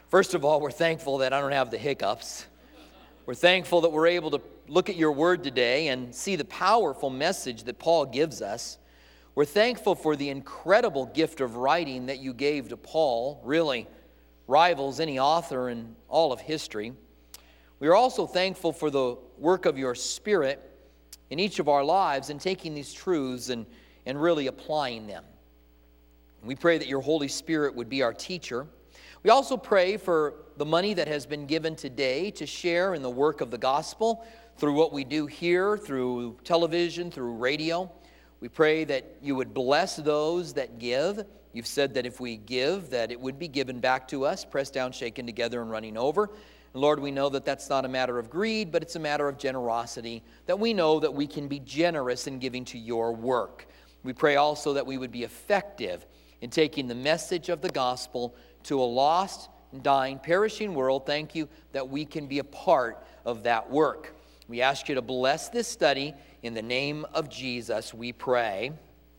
First of all, we're thankful that I don't have the hiccups. We're thankful that we're able to look at your word today and see the powerful message that Paul gives us. We're thankful for the incredible gift of writing that you gave to Paul, really rivals any author in all of history. We are also thankful for the work of your Spirit in each of our lives in taking these truths and really applying them. We pray that your Holy Spirit would be our teacher. We also pray for the money that has been given today to share in the work of the gospel through what we do here, through television, through radio. We pray that you would bless those that give. You've said that if we give, that it would be given back to us, pressed down, shaken together, and running over. And Lord, we know that that's not a matter of greed, but it's a matter of generosity, that we know that we can be generous in giving to your work. We pray also that we would be effective in taking the message of the gospel to a lost, dying, perishing world. Thank you that we can be a part of that work. We ask you to bless this study. In the name of Jesus, we pray.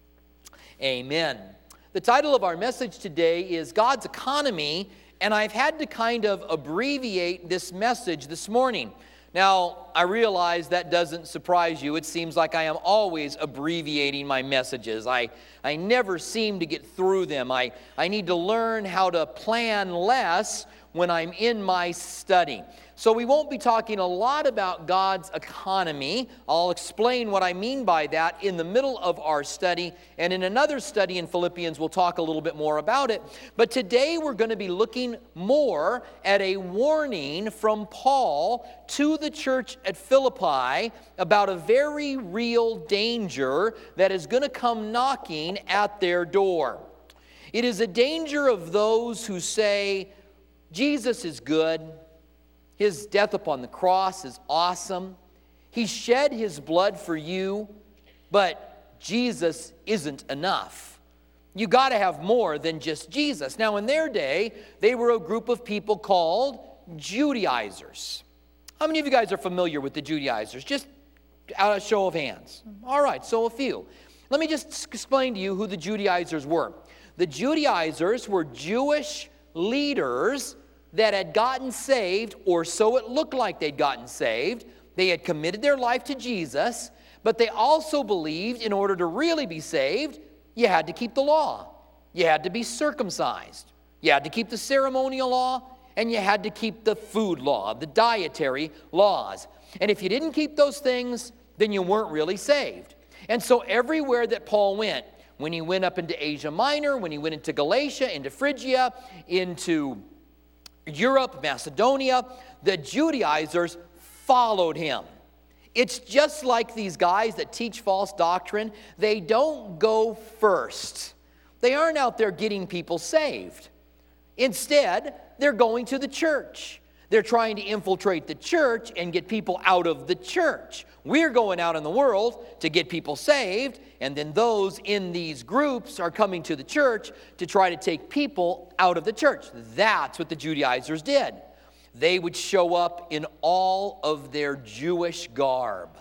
Amen. The title of our message today is God's Economy, and I've had to kind of abbreviate this message this morning. Now, I realize that doesn't surprise you. It seems like I am always abbreviating my messages. I never seem to get through them. I need to learn how to plan less when I'm in my study. So we won't be talking a lot about God's economy. I'll explain what I mean by that in the middle of our study. And in another study in Philippians, we'll talk a little bit more about it. But today we're going to be looking more at a warning from Paul to the church at Philippi about a very real danger that is going to come knocking at their door. It is a danger of those who say, Jesus is good. His death upon the cross is awesome. He shed his blood for you, but Jesus isn't enough. You got to have more than just Jesus. Now, in their day, they were a group of people called Judaizers. How many of you guys are familiar with the Judaizers? Just out of show of hands. All right, so a few. Let me just explain to you who the Judaizers were. The Judaizers were Jewish leaders that had gotten saved, or so it looked like they'd gotten saved. They had committed their life to Jesus, but they also believed in order to really be saved, you had to keep the law. You had to be circumcised. You had to keep the ceremonial law, and you had to keep the food law, the dietary laws. And if you didn't keep those things, then you weren't really saved. And so everywhere that Paul went, when he went up into Asia Minor, when he went into Galatia, into Phrygia, into Europe, Macedonia, the Judaizers followed him. It's just like these guys that teach false doctrine. They don't go first. They aren't out there getting people saved. Instead, they're going to the church. They're trying to infiltrate the church and get people out of the church. We're going out in the world to get people saved, and then those in these groups are coming to the church to try to take people out of the church. That's what the Judaizers did. They would show up in all of their Jewish garb,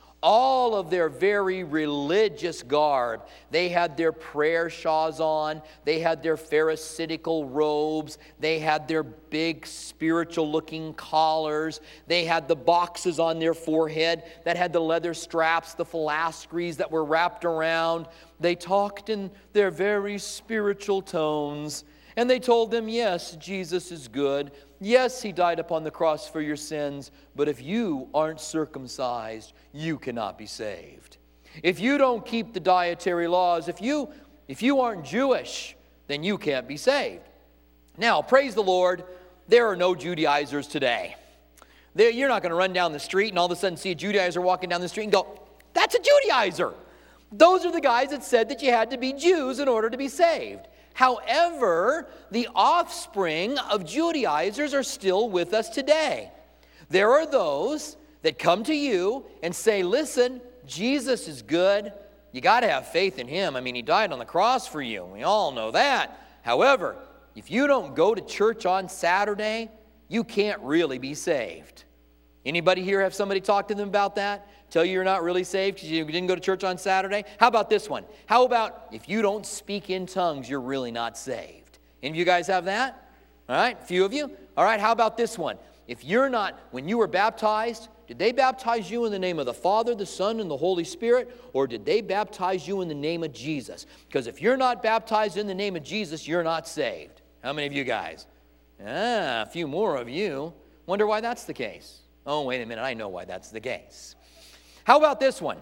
all of their very religious garb. They had their prayer shawls on. They had their pharisaical robes. They had their big spiritual-looking collars. They had the boxes on their forehead that had the leather straps, the phylacteries that were wrapped around. They talked in their very spiritual tones. And they told them, yes, Jesus is good. Yes, he died upon the cross for your sins. But if you aren't circumcised, you cannot be saved. If you don't keep the dietary laws, if you aren't Jewish, then you can't be saved. Now, praise the Lord, there are no Judaizers today. You're not going to run down the street and all of a sudden see a Judaizer walking down the street and go, that's a Judaizer. Those are the guys that said that you had to be Jews in order to be saved. However, the offspring of Judaizers are still with us today. There are those that come to you and say, listen, Jesus is good. You got to have faith in him. I mean, he died on the cross for you. We all know that. However, if you don't go to church on Saturday, you can't really be saved. Anybody here have somebody talk to them about that? Tell you you're not really saved because you didn't go to church on Saturday? How about this one? How about if you don't speak in tongues, you're really not saved? Any of you guys have that? All right, a few of you. All right, how about this one? If you're not, when you were baptized, did they baptize you in the name of the Father, the Son, and the Holy Spirit? Or did they baptize you in the name of Jesus? Because if you're not baptized in the name of Jesus, you're not saved. How many of you guys? A few more of you. Wonder why that's the case. Oh, wait a minute, I know why that's the case. How about this one?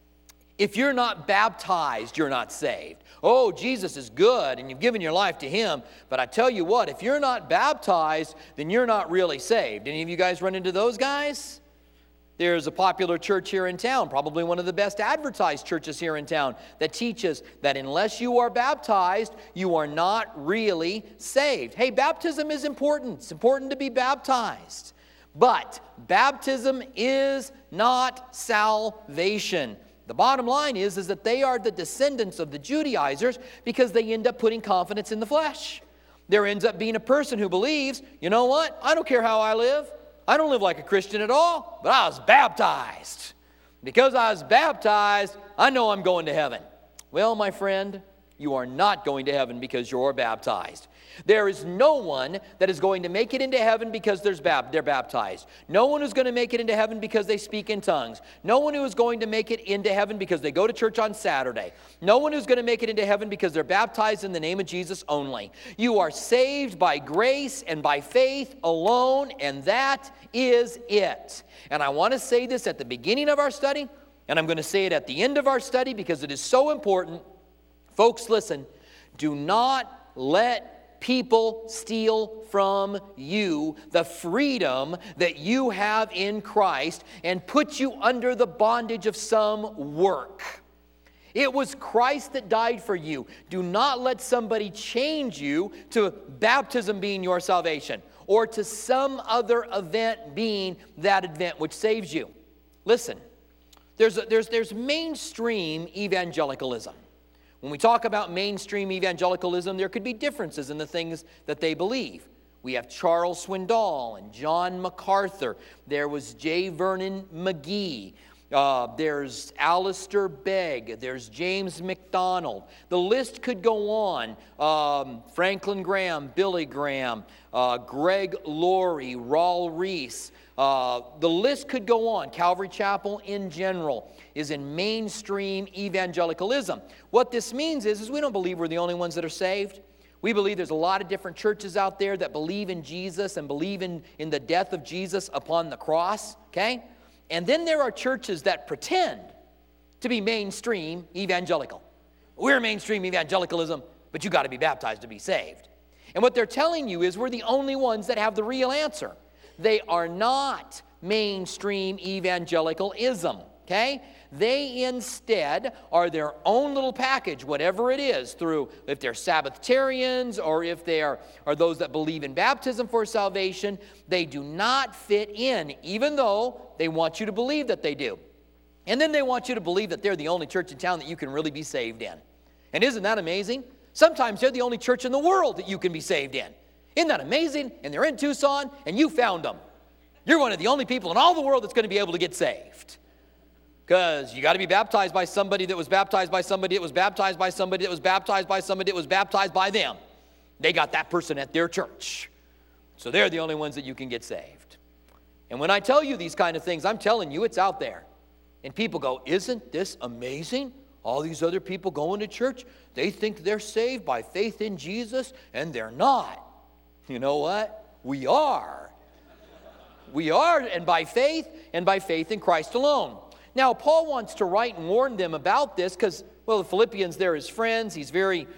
If you're not baptized, you're not saved. Oh, Jesus is good, and you've given your life to Him, but I tell you what, if you're not baptized, then you're not really saved. Any of you guys run into those guys? There's a popular church here in town, probably one of the best advertised churches here in town, that teaches that unless you are baptized, you are not really saved. Hey, baptism is important. It's important to be baptized. But baptism is not salvation. The bottom line is that they are the descendants of the Judaizers because they end up putting confidence in the flesh. There ends up being a person who believes, you know what? I don't care how I live. I don't live like a Christian at all, but I was baptized. Because I was baptized, I know I'm going to heaven. Well, my friend, you are not going to heaven because you're baptized. There is no one that is going to make it into heaven because they're baptized. No one who's going to make it into heaven because they speak in tongues. No one who is going to make it into heaven because they go to church on Saturday. No one who's going to make it into heaven because they're baptized in the name of Jesus only. You are saved by grace and by faith alone, and that is it. And I want to say this at the beginning of our study, and I'm going to say it at the end of our study because it is so important. Folks, listen, do not let people steal from you the freedom that you have in Christ and put you under the bondage of some work. It was Christ that died for you. Do not let somebody change you to baptism being your salvation or to some other event being that event which saves you. Listen, there's mainstream evangelicalism. When we talk about mainstream evangelicalism, there could be differences in the things that they believe. We have Charles Swindoll and John MacArthur. There was J. Vernon McGee. There's Alistair Begg. There's James MacDonald. The list could go on. Franklin Graham, Billy Graham, Greg Laurie, Raul Reese. The list could go on. Calvary Chapel in general is in mainstream evangelicalism. What this means is we don't believe we're the only ones that are saved. We believe there's a lot of different churches out there that believe in Jesus and believe in the death of Jesus upon the cross, okay? And then there are churches that pretend to be mainstream evangelical. We're mainstream evangelicalism, but you got to be baptized to be saved. And what they're telling you is we're the only ones that have the real answer. They are not mainstream evangelicalism, okay? They instead are their own little package, whatever it is, through if they're Sabbatarians or if they are those that believe in baptism for salvation. They do not fit in, even though they want you to believe that they do. And then they want you to believe that they're the only church in town that you can really be saved in. And isn't that amazing? Sometimes they're the only church in the world that you can be saved in. Isn't that amazing? And they're in Tucson, and you found them. You're one of the only people in all the world that's going to be able to get saved. Because you got to be baptized by somebody that was baptized by somebody that was baptized by somebody that was baptized by somebody that was baptized by them. They got that person at their church. So they're the only ones that you can get saved. And when I tell you these kind of things, I'm telling you it's out there. And people go, isn't this amazing? All these other people going to church, they think they're saved by faith in Jesus, and they're not. You know what? We are. We are, and by faith in Christ alone. Now, Paul wants to write and warn them about this because, well, the Philippians, they're his friends. He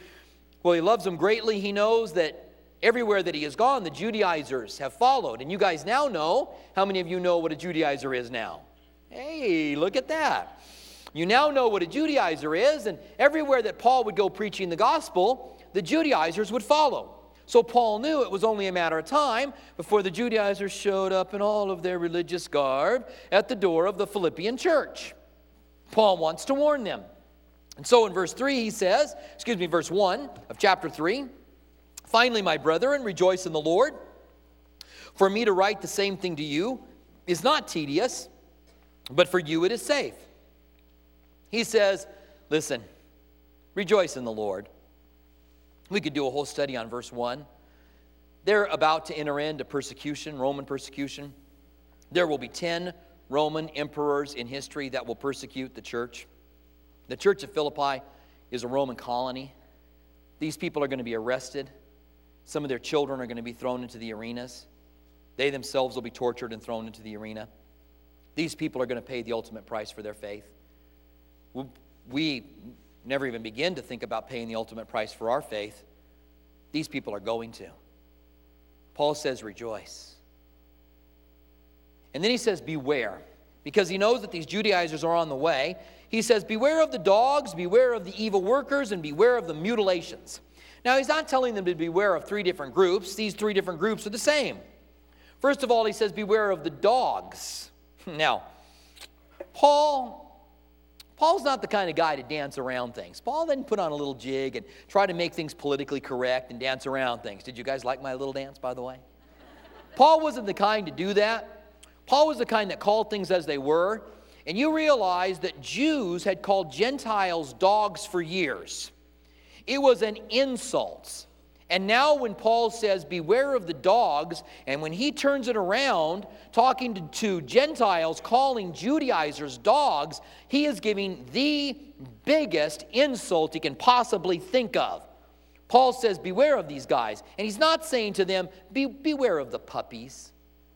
loves them greatly. He knows that everywhere that he has gone, the Judaizers have followed. And you guys now know, how many of you know what a Judaizer is now? Hey, look at that. You now know what a Judaizer is, and everywhere that Paul would go preaching the gospel, the Judaizers would follow. So Paul knew it was only a matter of time before the Judaizers showed up in all of their religious garb at the door of the Philippian church. Paul wants to warn them. And so in verse 1 of chapter 3, finally, my brethren, rejoice in the Lord. For me to write the same thing to you is not tedious, but for you it is safe. He says, listen, rejoice in the Lord. We could do a whole study on verse 1. They're about to enter into persecution, Roman persecution. There will be 10 Roman emperors in history that will persecute the church. The church of Philippi is a Roman colony. These people are going to be arrested. Some of their children are going to be thrown into the arenas. They themselves will be tortured and thrown into the arena. These people are going to pay the ultimate price for their faith. We never even begin to think about paying the ultimate price for our faith. These people are going to. Paul says, rejoice. And then he says, beware. Because he knows that these Judaizers are on the way. He says, beware of the dogs, beware of the evil workers, and beware of the mutilations. Now, he's not telling them to beware of 3 different groups. These 3 different groups are the same. First of all, he says, beware of the dogs. Now, Paul's not the kind of guy to dance around things. Paul didn't put on a little jig and try to make things politically correct and dance around things. Did you guys like my little dance, by the way? Paul wasn't the kind to do that. Paul was the kind that called things as they were. And you realize that Jews had called Gentiles dogs for years. It was an insult. And now when Paul says, beware of the dogs, and when he turns it around, talking to Gentiles, calling Judaizers dogs, he is giving the biggest insult he can possibly think of. Paul says, beware of these guys. And he's not saying to them, beware of the puppies.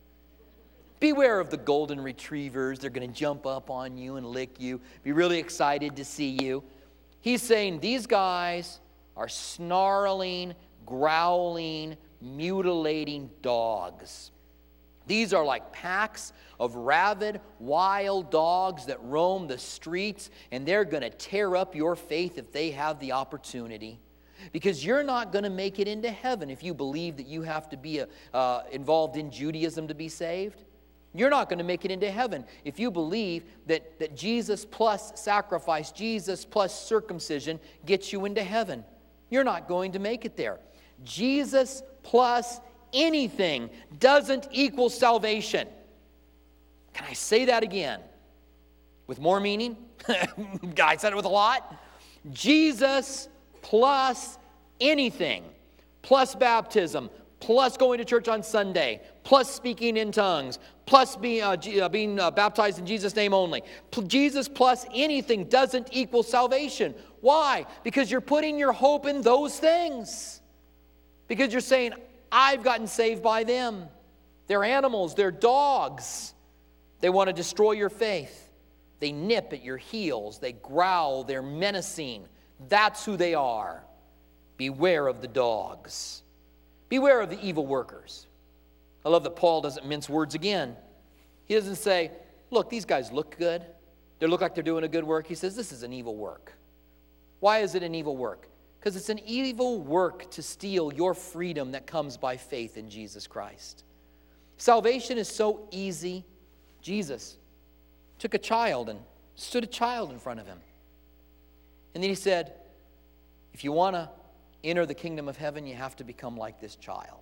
Beware of the golden retrievers. They're going to jump up on you and lick you, be really excited to see you. He's saying these guys are snarling, growling, mutilating dogs. These are like packs of rabid, wild dogs that roam the streets, and they're going to tear up your faith if they have the opportunity. Because you're not going to make it into heaven if you believe that you have to be involved in Judaism to be saved. You're not going to make it into heaven if you believe that Jesus plus sacrifice, Jesus plus circumcision gets you into heaven. You're not going to make it there. Jesus plus anything doesn't equal salvation. Can I say that again? With more meaning? I said it with a lot. Jesus plus anything, plus baptism, plus going to church on Sunday, plus speaking in tongues, plus being baptized in Jesus' name only. Jesus plus anything doesn't equal salvation. Why? Because you're putting your hope in those things. Because you're saying, I've gotten saved by them. They're animals, they're dogs. They want to destroy your faith. They nip at your heels, they growl, they're menacing. That's who they are. Beware of the dogs. Beware of the evil workers. I love that Paul doesn't mince words again. He doesn't say, look, these guys look good. They look like they're doing a good work. He says, this is an evil work. Why is it an evil work? Because it's an evil work to steal your freedom that comes by faith in Jesus Christ. Salvation is so easy. Jesus took a child and stood a child in front of him. And then he said, if you want to enter the kingdom of heaven, you have to become like this child.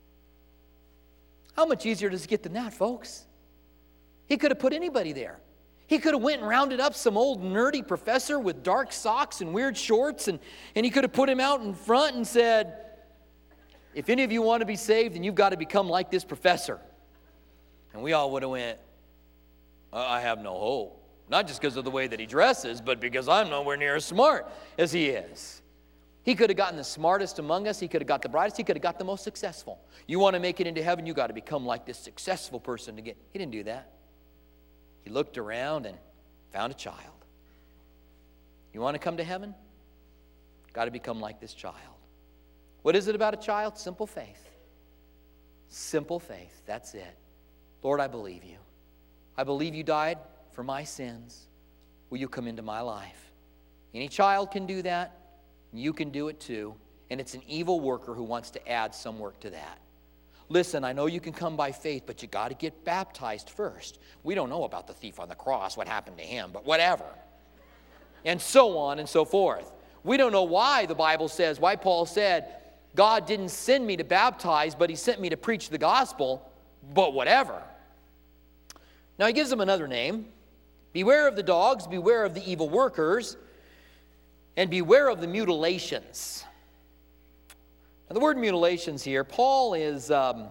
How much easier does it get than that, folks? He could have put anybody there. He could have went and rounded up some old nerdy professor with dark socks and weird shorts, and he could have put him out in front and said, if any of you want to be saved, then you've got to become like this professor. And we all would have went, I have no hope. Not just because of the way that he dresses, but because I'm nowhere near as smart as he is. He could have gotten the smartest among us. He could have got the brightest. He could have got the most successful. You want to make it into heaven, you got to become like this successful person to get. He didn't do that. He looked around and found a child. You want to come to heaven? Got to become like this child. What is it about a child? Simple faith. Simple faith. That's it. Lord, I believe you. I believe you died for my sins. Will you come into my life? Any child can do that. You can do it too. And it's an evil worker who wants to add some work to that. Listen, I know you can come by faith, but you got to get baptized first. We don't know about the thief on the cross, what happened to him, but whatever. And so on and so forth. We don't know why the Bible says, why Paul said, God didn't send me to baptize, but he sent me to preach the gospel, but whatever. Now he gives them another name. Beware of the dogs, beware of the evil workers, and beware of the mutilations. And the word mutilations here, Paul is, I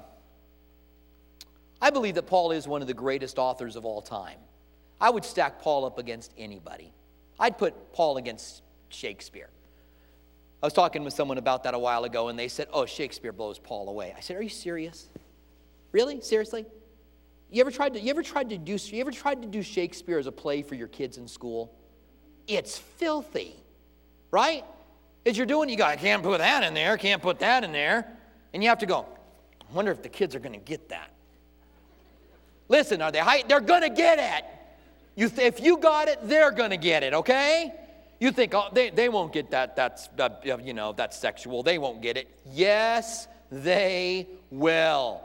believe that Paul is one of the greatest authors of all time. I would stack Paul up against anybody. I'd put Paul against Shakespeare. I was talking with someone about that a while ago, and they said, oh, Shakespeare blows Paul away. I said, are you serious? Really? Seriously? You ever tried to do Shakespeare as a play for your kids in school? It's filthy, right? As you're doing, you go, I can't put that in there, can't put that in there. And you have to go, I wonder if the kids are going to get that. Listen, are they high? They're going to get it. If you got it, they're going to get it, okay? You think, oh, they won't get that, that's sexual. They won't get it. Yes, they will.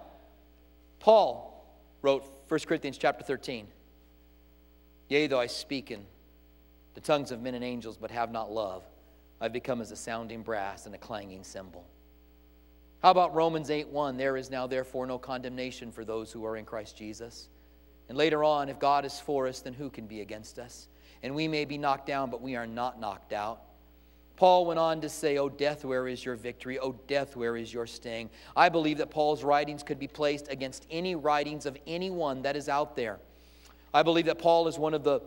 Paul wrote 1 Corinthians chapter 13. Yea, though I speak in the tongues of men and angels, but have not love, I've become as a sounding brass and a clanging cymbal. How about Romans 8:1? There is now therefore no condemnation for those who are in Christ Jesus. And later on, if God is for us, then who can be against us? And we may be knocked down, but we are not knocked out. Paul went on to say, O death, where is your victory? O death, where is your sting? I believe that Paul's writings could be placed against any writings of anyone that is out there. I believe that Paul is one of the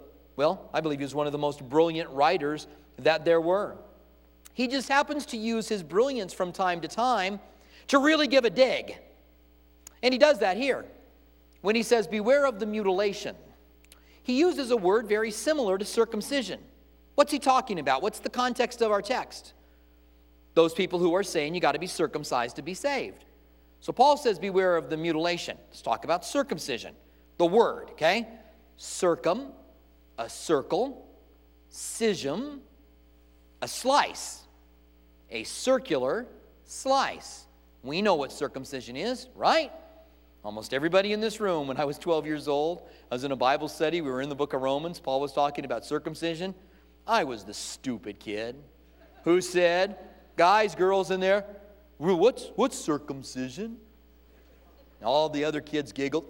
most brilliant writers that there were. He just happens to use his brilliance from time to time to really give a dig. And he does that here. When he says, beware of the mutilation, he uses a word very similar to circumcision. What's he talking about? What's the context of our text? Those people who are saying you got to be circumcised to be saved. So Paul says, beware of the mutilation. Let's talk about circumcision. The word, okay? Circum, a circle, scisium, a slice, a circular slice. We know what circumcision is, right? Almost everybody in this room, when I was 12 years old, I was in a Bible study. We were in the book of Romans. Paul was talking about circumcision. I was the stupid kid who said, guys, girls in there, what's circumcision? All the other kids giggled.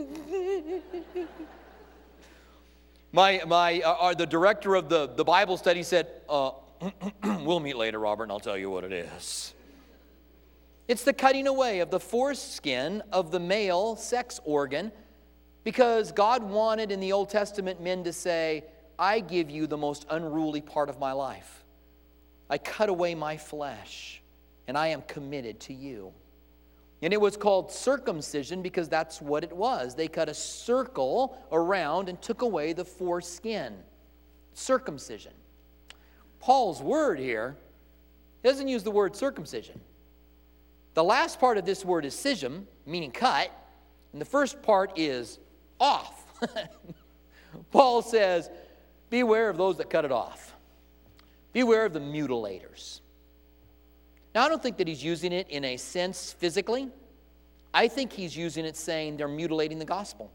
The director of the Bible study said, we'll meet later, Robert, and I'll tell you what it is. It's the cutting away of the foreskin of the male sex organ, because God wanted in the Old Testament men to say, I give you the most unruly part of my life. I cut away my flesh, and I am committed to you. And it was called circumcision because that's what it was. They cut a circle around and took away the foreskin. Circumcision. Paul's word here doesn't use the word circumcision. The last part of this word is scisium, meaning cut, and the first part is off. Paul says, beware of those that cut it off. Beware of the mutilators. Now, I don't think that he's using it in a sense physically. I think he's using it saying they're mutilating the gospel.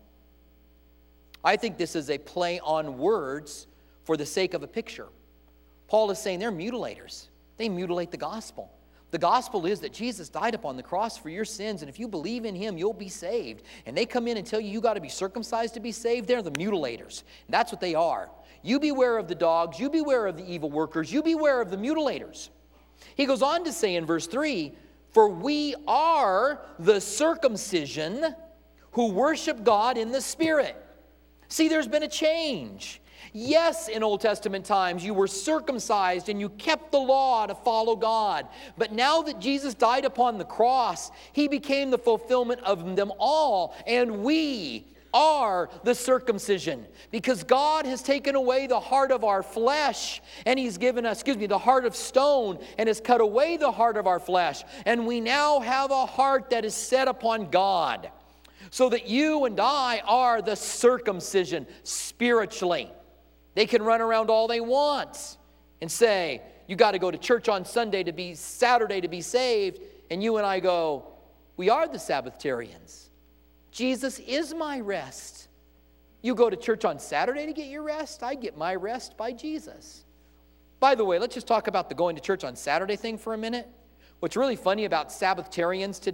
I think this is a play on words for the sake of a picture. Paul is saying they're mutilators. They mutilate the gospel. The gospel is that Jesus died upon the cross for your sins, and if you believe in him, you'll be saved. And they come in and tell you got to be circumcised to be saved. They're the mutilators. And that's what they are. You beware of the dogs. You beware of the evil workers. You beware of the mutilators. He goes on to say in verse 3, for we are the circumcision who worship God in the Spirit. See, there's been a change. Yes, in Old Testament times, you were circumcised and you kept the law to follow God. But now that Jesus died upon the cross, he became the fulfillment of them all. And we are the circumcision, because God has taken away the heart of our flesh and he's given us, the heart of stone, and has cut away the heart of our flesh. And we now have a heart that is set upon God, so that you and I are the circumcision spiritually. They can run around all they want and say, you got to go to church on Saturday to be saved. And you and I go, we are the Sabbatarians. Jesus is my rest. You go to church on Saturday to get your rest? I get my rest by Jesus. By the way, let's just talk about the going to church on Saturday thing for a minute. What's really funny about Sabbatarians today,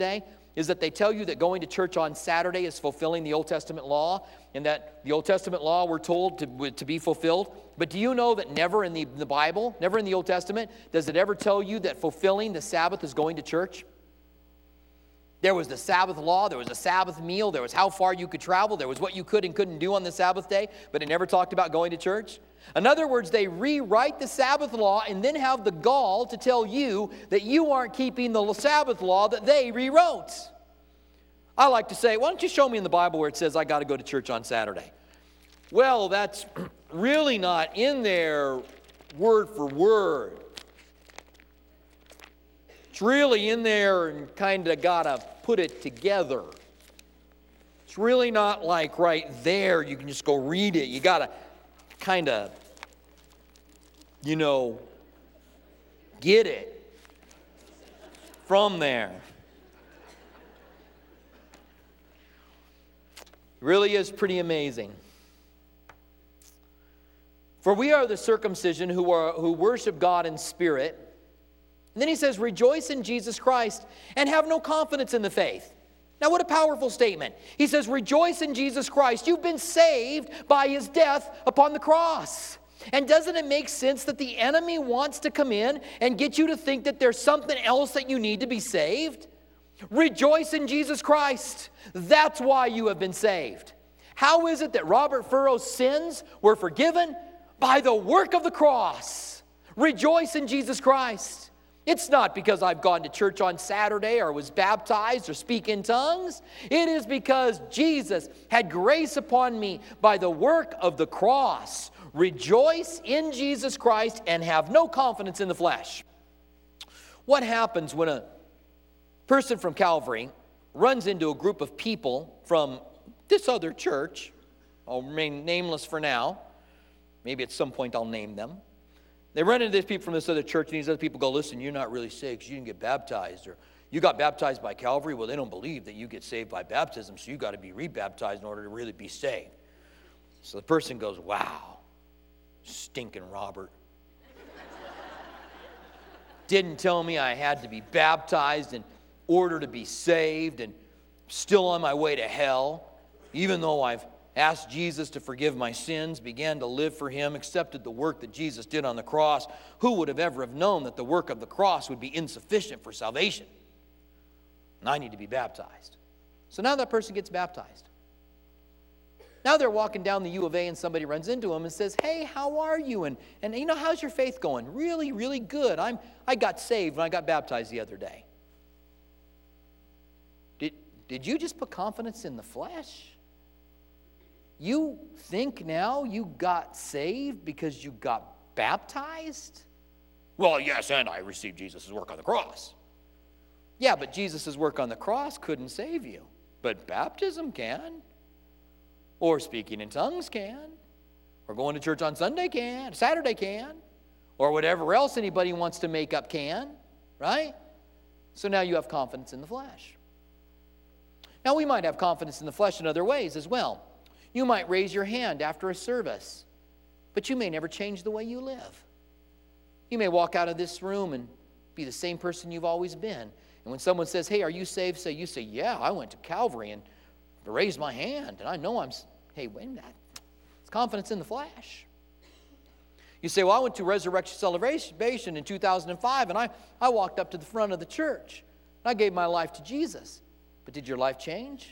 is that they tell you that going to church on Saturday is fulfilling the Old Testament law, and that the Old Testament law we're told to be fulfilled. But do you know that never in the Bible, never in the Old Testament, does it ever tell you that fulfilling the Sabbath is going to church? There was the Sabbath law, there was a Sabbath meal, there was how far you could travel, there was what you could and couldn't do on the Sabbath day, but it never talked about going to church. In other words, they rewrite the Sabbath law and then have the gall to tell you that you aren't keeping the Sabbath law that they rewrote. I like to say, why don't you show me in the Bible where it says I got to go to church on Saturday? Well, that's really not in there word for word. It's really in there and kind of got to put it together. It's really not like right there. You can just go read it. You got to kind of, get it from there. It really is pretty amazing. For we are the circumcision who worship God in spirit. And then he says, rejoice in Jesus Christ and have no confidence in the faith. Now, what a powerful statement. He says, rejoice in Jesus Christ. You've been saved by his death upon the cross. And doesn't it make sense that the enemy wants to come in and get you to think that there's something else that you need to be saved? Rejoice in Jesus Christ. That's why you have been saved. How is it that Robert Furrow's sins were forgiven? By the work of the cross. Rejoice in Jesus Christ. It's not because I've gone to church on Saturday or was baptized or speak in tongues. It is because Jesus had grace upon me by the work of the cross. Rejoice in Jesus Christ and have no confidence in the flesh. What happens when a person from Calvary runs into a group of people from this other church? I'll remain nameless for now. Maybe at some point I'll name them. They run into these people from this other church, and these other people go, listen, you're not really saved because you didn't get baptized, or you got baptized by Calvary. Well, they don't believe that you get saved by baptism, so you got to be rebaptized in order to really be saved. So the person goes, wow, stinking Robert. Didn't tell me I had to be baptized in order to be saved, and still on my way to hell, even though I've asked Jesus to forgive my sins, began to live for him, accepted the work that Jesus did on the cross. Who would have ever have known that the work of the cross would be insufficient for salvation? And I need to be baptized. So now that person gets baptized. Now they're walking down the U of A and somebody runs into them and says, hey, how are you? And how's your faith going? Really, really good. I got saved when I got baptized the other day. Did you just put confidence in the flesh? You think now you got saved because you got baptized? Well, yes, and I received Jesus' work on the cross. Yeah, but Jesus' work on the cross couldn't save you. But baptism can. Or speaking in tongues can. Or going to church on Sunday can. Saturday can. Or whatever else anybody wants to make up can. Right? So now you have confidence in the flesh. Now we might have confidence in the flesh in other ways as well. You might raise your hand after a service, but you may never change the way you live. You may walk out of this room and be the same person you've always been. And when someone says, hey, are you saved? You say, yeah, I went to Calvary and raised my hand, and I know hey, wait a minute. It's confidence in the flesh. You say, well, I went to Resurrection Celebration in 2005, and I walked up to the front of the church. And I gave my life to Jesus. But did your life change?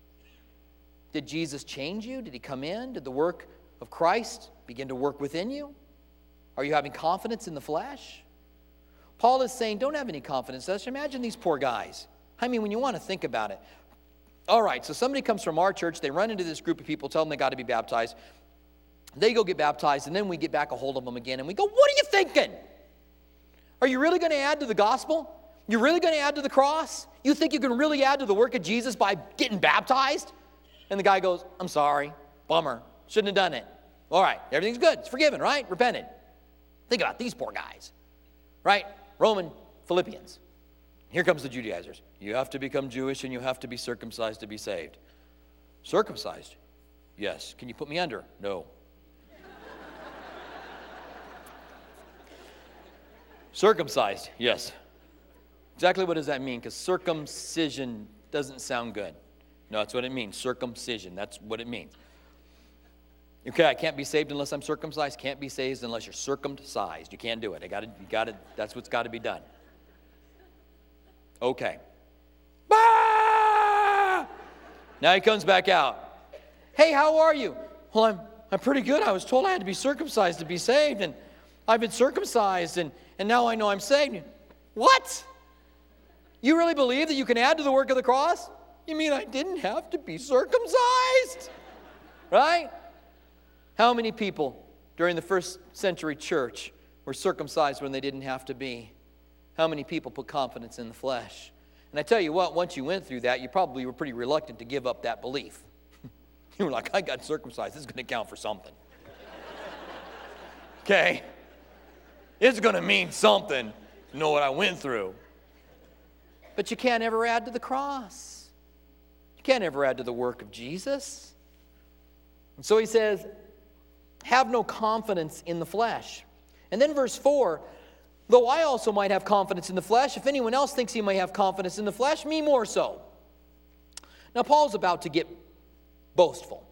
Did Jesus change you? Did he come in? Did the work of Christ begin to work within you? Are you having confidence in the flesh? Paul is saying, don't have any confidence. Just imagine these poor guys. I mean, when you want to think about it. All right, so somebody comes from our church. They run into this group of people, tell them they got to be baptized. They go get baptized, and then we get back a hold of them again, and we go, what are you thinking? Are you really going to add to the gospel? You're really going to add to the cross? You think you can really add to the work of Jesus by getting baptized? And the guy goes, I'm sorry, bummer, shouldn't have done it. All right, everything's good, it's forgiven, right? Repented. Think about these poor guys, right? Roman Philippians. Here comes the Judaizers. You have to become Jewish and you have to be circumcised to be saved. Circumcised? Yes. Can you put me under? No. Circumcised? Yes. Exactly what does that mean? Because circumcision Doesn't sound good. No, that's what it means, circumcision. That's what it means. Okay, I can't be saved unless I'm circumcised. Can't be saved unless you're circumcised. You can't do it. You got to. That's what's got to be done. Okay. Bah! Now he comes back out. Hey, how are you? Well, I'm pretty good. I was told I had to be circumcised to be saved, and I've been circumcised, and now I know I'm saved. What? You really believe that you can add to the work of the cross? You mean I didn't have to be circumcised? Right? How many people during the first century church were circumcised when they didn't have to be? How many people put confidence in the flesh? And I tell you what, once you went through that, you probably were pretty reluctant to give up that belief. You were like, I got circumcised. This is going to count for something. Okay? It's going to mean something to know what I went through. But you can't ever add to the cross. You can't ever add to the work of Jesus. And so he says, have no confidence in the flesh. And then verse 4, though I also might have confidence in the flesh, if anyone else thinks he may have confidence in the flesh, me more so. Now Paul's about to get boastful.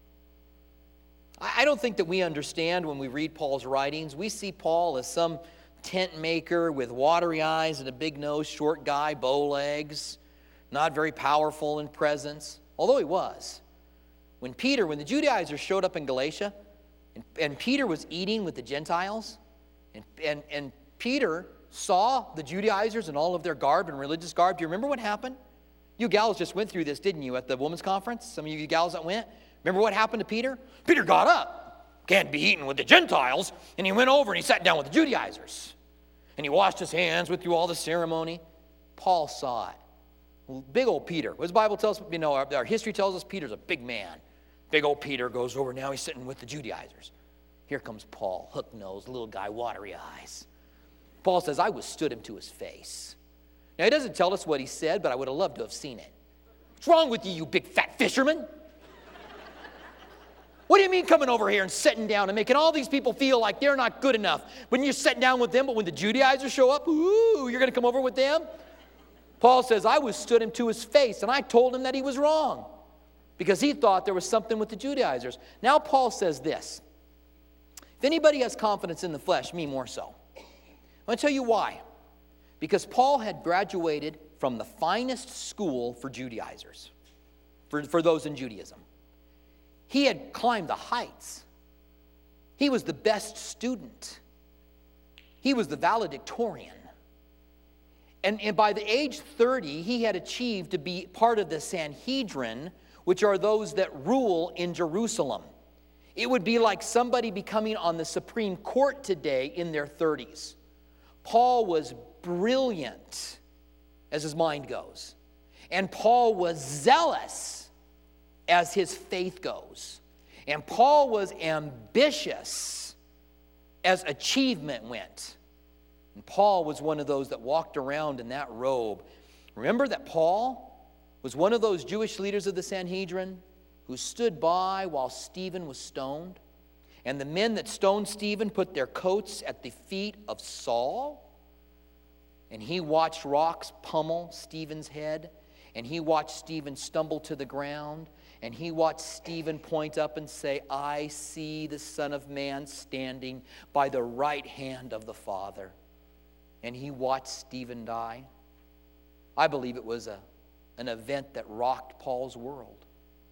I don't think that we understand when we read Paul's writings. We see Paul as some tent maker with watery eyes and a big nose, short guy, bow legs, not very powerful in presence, although he was. When the Judaizers showed up in Galatia, and Peter was eating with the Gentiles, and Peter saw the Judaizers in all of their garb and religious garb. Do you remember what happened? You gals just went through this, didn't you, at the women's conference? Some of you gals that went. Remember what happened to Peter? Peter got up. Can't be eating with the Gentiles. And he went over and he sat down with the Judaizers. And he washed his hands, went through all the ceremony. Paul saw it. Big old Peter. What does the Bible tell us? Our history tells us Peter's a big man. Big old Peter goes over. Now he's sitting with the Judaizers. Here comes Paul, hook-nosed, little guy, watery eyes. Paul says, I withstood him to his face. Now, he doesn't tell us what he said, but I would have loved to have seen it. What's wrong with you, you big fat fisherman? What do you mean coming over here and sitting down and making all these people feel like they're not good enough? When you're sitting down with them, but when the Judaizers show up, ooh, you're going to come over with them? Paul says, I withstood him to his face, and I told him that he was wrong because he thought there was something with the Judaizers. Now Paul says this, if anybody has confidence in the flesh, me more so. I'm going to tell you why. Because Paul had graduated from the finest school for Judaizers, for those in Judaism. He had climbed the heights. He was the best student. He was the valedictorian. And by the age 30, he had achieved to be part of the Sanhedrin, which are those that rule in Jerusalem. It would be like somebody becoming on the Supreme Court today in their 30s. Paul was brilliant, as his mind goes. And Paul was zealous, as his faith goes. And Paul was ambitious, as achievement went. And Paul was one of those that walked around in that robe. Remember that Paul was one of those Jewish leaders of the Sanhedrin who stood by while Stephen was stoned. And the men that stoned Stephen put their coats at the feet of Saul. And he watched rocks pummel Stephen's head. And he watched Stephen stumble to the ground. And he watched Stephen point up and say, I see the Son of Man standing by the right hand of the Father. And he watched Stephen die. I believe it was an event that rocked Paul's world.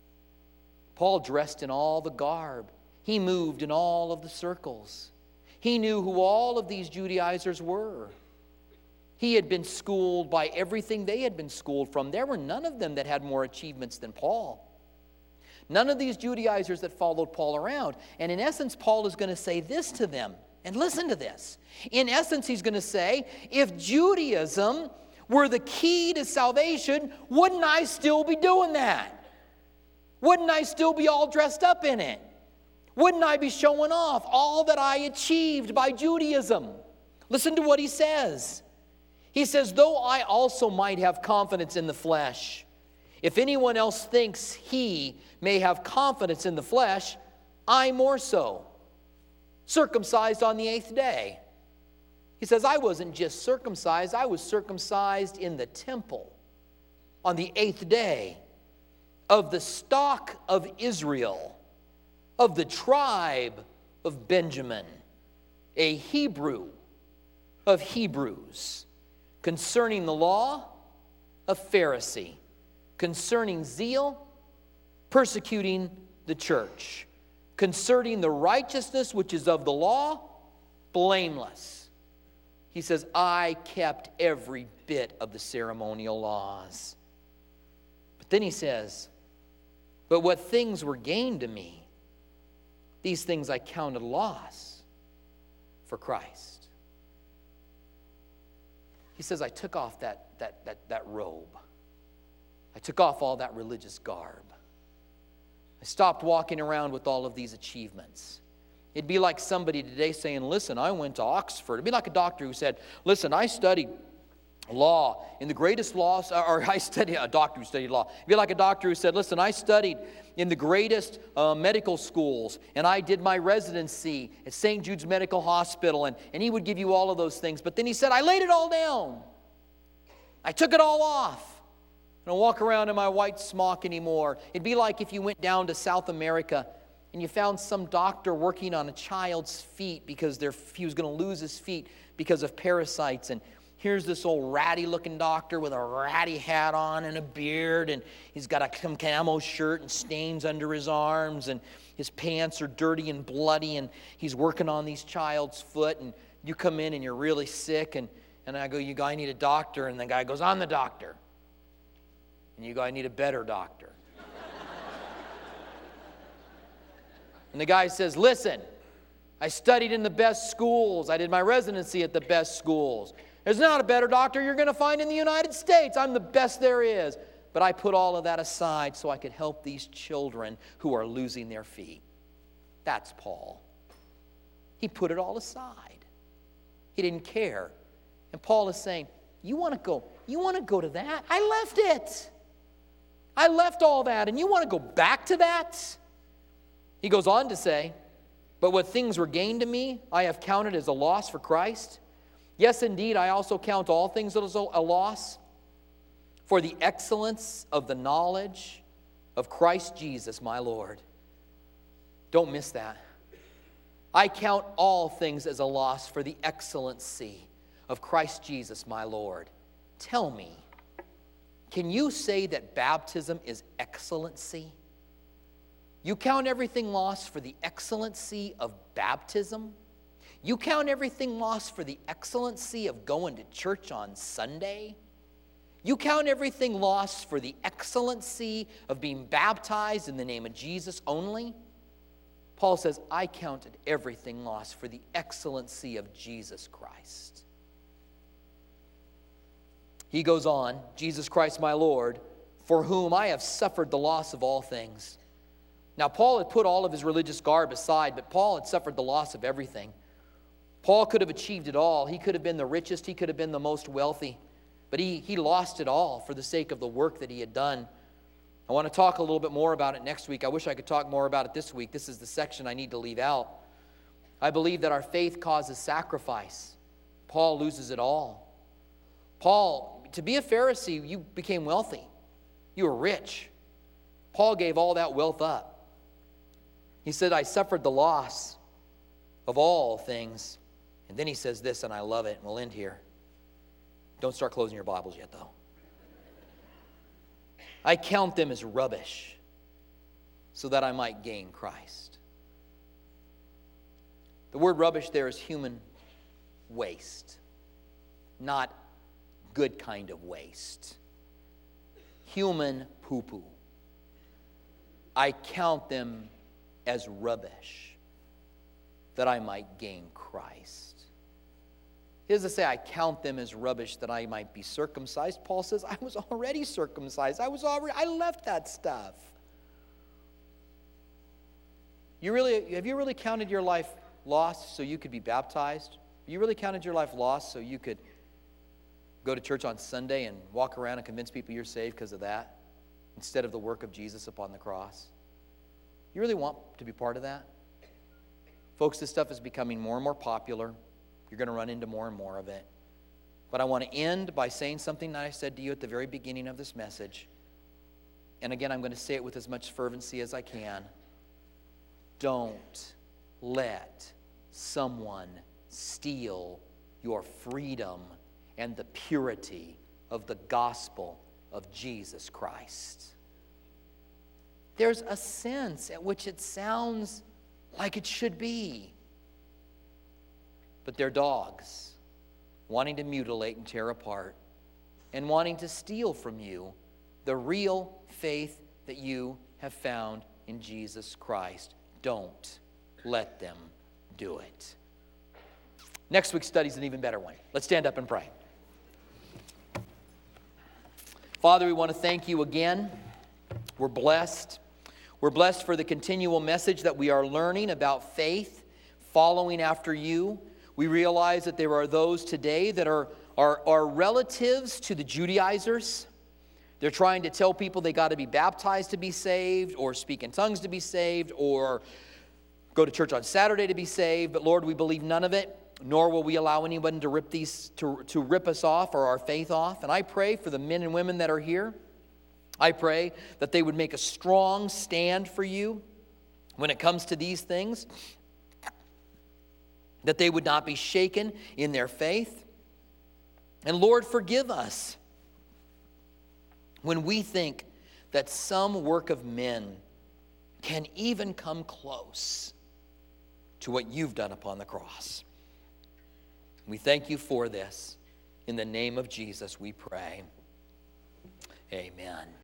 Paul dressed in all the garb. He moved in all of the circles. He knew who all of these Judaizers were. He had been schooled by everything they had been schooled from. There were none of them that had more achievements than Paul. None of these Judaizers that followed Paul around. And in essence, Paul is going to say this to them. And listen to this. In essence, he's going to say, if Judaism were the key to salvation, wouldn't I still be doing that? Wouldn't I still be all dressed up in it? Wouldn't I be showing off all that I achieved by Judaism? Listen to what he says. He says, though I also might have confidence in the flesh, if anyone else thinks he may have confidence in the flesh, I more so. Circumcised on the 8th day. He says, I wasn't just circumcised, I was circumcised in the temple. on the 8th day, of the stock of Israel, of the tribe of Benjamin, a Hebrew of Hebrews, concerning the law, a Pharisee, concerning zeal, persecuting the church, concerning the righteousness which is of the law, blameless. He says, I kept every bit of the ceremonial laws. But then he says, but what things were gained to me, these things I counted loss for Christ. He says, I took off that robe. I took off all that religious garb. I stopped walking around with all of these achievements. It'd be like somebody today saying, listen, I went to Oxford. It'd be like a doctor who said, listen, I studied law in the greatest laws, or I studied, a doctor who studied law. It'd be like a doctor who said, listen, I studied in the greatest medical schools, and I did my residency at St. Jude's Medical Hospital, and he would give you all of those things. But then he said, I laid it all down. I took it all off. I don't walk around in my white smock anymore. It'd be like if you went down to South America and you found some doctor working on a child's feet because he was going to lose his feet because of parasites. And here's this old ratty-looking doctor with a ratty hat on and a beard, and he's got some camo shirt and stains under his arms, and his pants are dirty and bloody, and he's working on this child's foot, and you come in and you're really sick, and I go, you go, I need a doctor, and the guy goes, I'm the doctor. And you go, I need a better doctor. And the guy says, listen, I studied in the best schools. I did my residency at the best schools. There's not a better doctor you're going to find in the United States. I'm the best there is. But I put all of that aside so I could help these children who are losing their feet. That's Paul. He put it all aside. He didn't care. And Paul is saying, you want to go to that? I left it. I left all that, and you want to go back to that? He goes on to say, but what things were gained to me, I have counted as a loss for Christ. Yes, indeed, I also count all things as a loss for the excellence of the knowledge of Christ Jesus, my Lord. Don't miss that. I count all things as a loss for the excellency of Christ Jesus, my Lord. Tell me, can you say that baptism is excellency? You count everything lost for the excellency of baptism? You count everything lost for the excellency of going to church on Sunday? You count everything lost for the excellency of being baptized in the name of Jesus only? Paul says, I counted everything lost for the excellency of Jesus Christ. He goes on, Jesus Christ my Lord, for whom I have suffered the loss of all things. Now, Paul had put all of his religious garb aside, but Paul had suffered the loss of everything. Paul could have achieved it all. He could have been the richest. He could have been the most wealthy. But he lost it all for the sake of the work that he had done. I want to talk a little bit more about it next week. I wish I could talk more about it this week. This is the section I need to leave out. I believe that our faith causes sacrifice. Paul loses it all. Paul, to be a Pharisee, you became wealthy. You were rich. Paul gave all that wealth up. He said, I suffered the loss of all things. And then he says this, and I love it, and we'll end here. Don't start closing your Bibles yet, though. I count them as rubbish so that I might gain Christ. The word rubbish there is human waste, not good kind of waste. Human poo-poo. I count them as rubbish that I might gain Christ. He doesn't say, I count them as rubbish that I might be circumcised. Paul says, I was already circumcised. I left that stuff. Have you really counted your life lost so you could be baptized? Have you really counted your life lost so you could go to church on Sunday and walk around and convince people you're saved because of that, instead of the work of Jesus upon the cross? You really want to be part of that? Folks, this stuff is becoming more and more popular. You're going to run into more and more of it. But I want to end by saying something that I said to you at the very beginning of this message. And again, I'm going to say it with as much fervency as I can. Don't let someone steal your freedom and the purity of the gospel of Jesus Christ. There's a sense at which it sounds like it should be. But they're dogs, wanting to mutilate and tear apart, and wanting to steal from you the real faith that you have found in Jesus Christ. Don't let them do it. Next week's study is an even better one. Let's stand up and pray. Father, we want to thank you again. We're blessed. We're blessed for the continual message that we are learning about faith, following after you. We realize that there are those today that are relatives to the Judaizers. They're trying to tell people they got to be baptized to be saved, or speak in tongues to be saved, or go to church on Saturday to be saved. But Lord, we believe none of it, nor will we allow anyone to rip us off or our faith off. And I pray for the men and women that are here. I pray that they would make a strong stand for you when it comes to these things, that they would not be shaken in their faith. And Lord, forgive us when we think that some work of men can even come close to what you've done upon the cross. We thank you for this. In the name of Jesus, we pray. Amen.